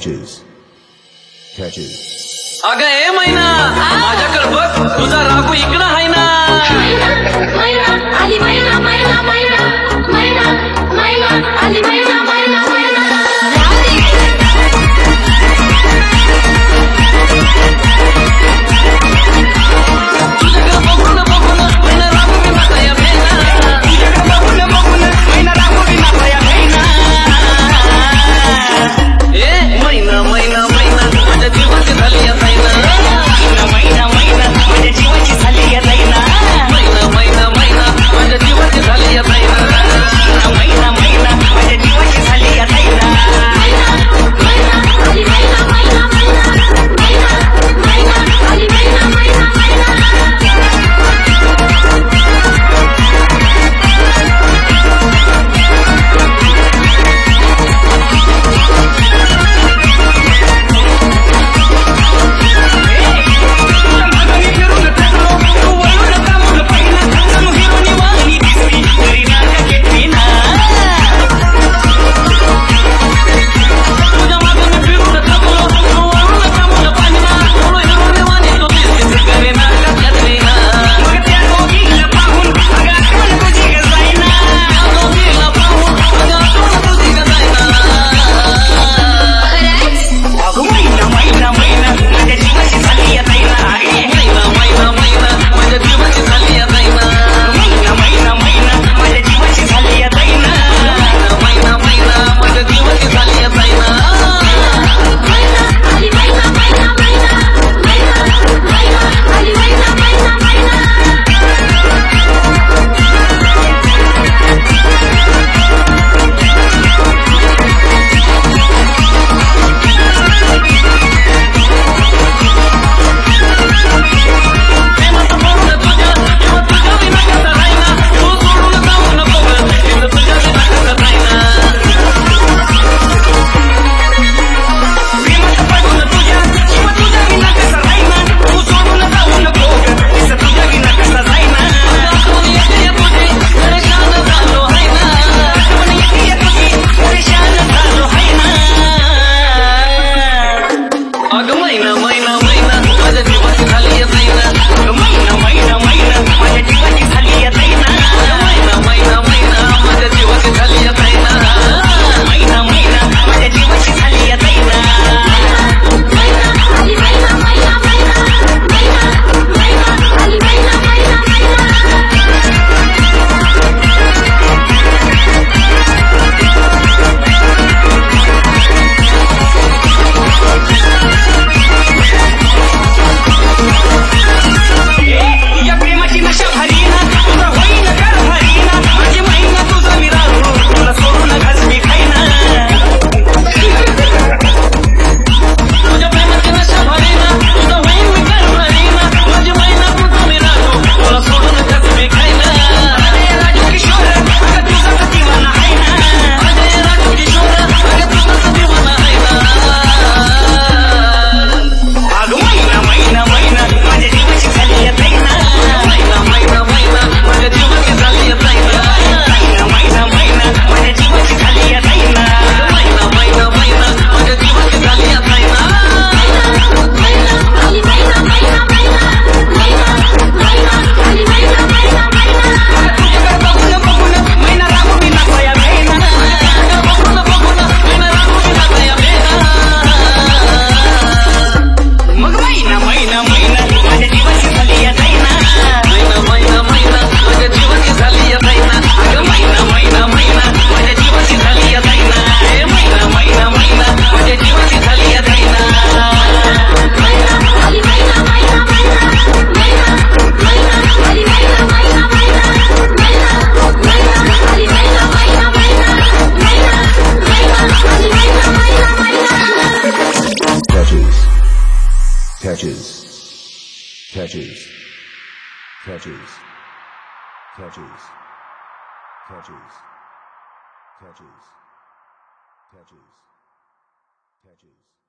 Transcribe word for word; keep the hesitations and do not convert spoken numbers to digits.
catches, catches. अगं ए मैना माझ्याकडे बघ तुझा रागू इकडं आहे ना मैना आली मैना मैना मैना मैना मैना आली मैना मैना मैना तुझ्याकडे बघून बघून मैना रागू मी माझा या मैना तुझ्याकडे बघून बघून मैना रागू मी माझा या मैना ए मैना मैना मैना माझ्या जीवाची झाली या मैना मैना मैना माझ्या जीवाची झाली या मैना मैना मैना मैना माझ्या जीवाची झाली या मैना मैना मैना माझ्या जीवाची झाली या मैना मैना आली मैना मैना मैना मैना मैना आली मैना मैना catches, catches, catches, catches, catches, catches, catches, catches.